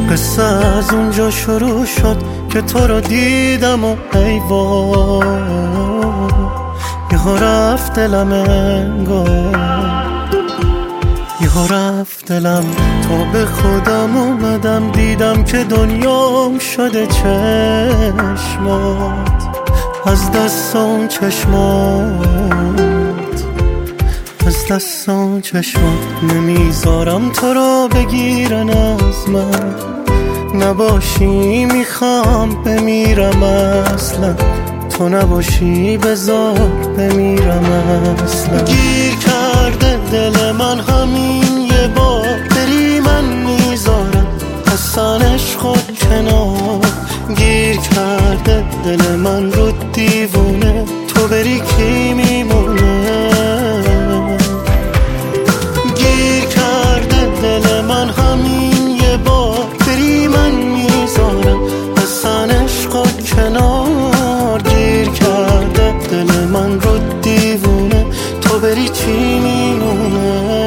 قصه از اونجا شروع شد که تو رو دیدم و ای وای یهو رفت دلم انگار، یهو رفت دلم. تو به خودم اومدم دیدم که دنیام شده چشمات، از دست اون چشمات، از دست اون چشمات. نمیذارم تو رو بگیرن از من، نباشی میخوام بمیرم اصلا، تو نباشی بذار بمیرم اصلا. گیر کرده دل من همین یه بار بری من میذارم اصلا عشقت کنار. گیر کرده دل من رو دیوونه، تو بری کی میمونه. گیر کرده دل من همین یه بار بری من میذارم اصلا عشقت کنار. گیر کرده دل من رو دیوونه، تو بری چی میمونه.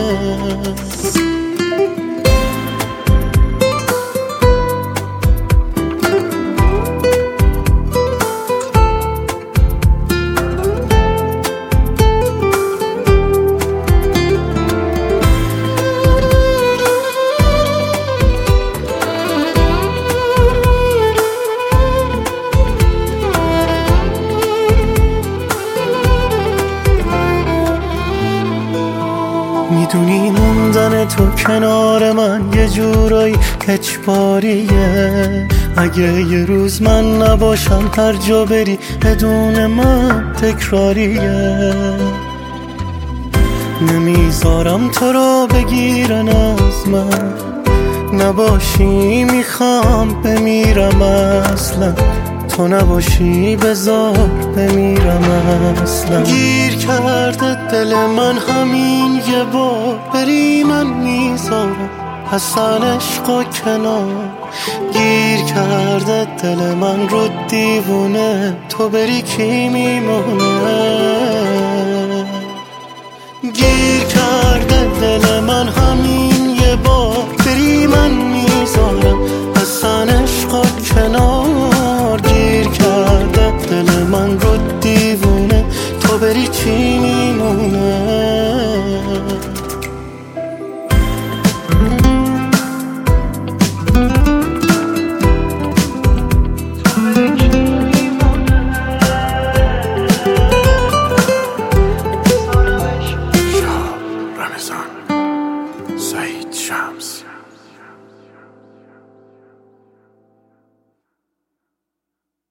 میدونی موندن تو کنار من یه جورایی اجباریه، اگه یه روز من نباشم هر جا بری بدون من تکراریه. نمیذارم تو رو بگیرن از من، نباشی میخوام بمیرم اصلا، تو نباشی بذار بمیرم اصلا. گیر کرده دل من همین یه بار بری من میذارم اصلا عشقا کنار. گیر کرده دل من رو دیوونه، تو بری کی میمونه. گیر کرده دل من همین یه بار بری من میذارم اصلا عشقا کنار. گیر کرده دل من رو دیوونه، تو بری چی میمونه. رمضان سعید شمس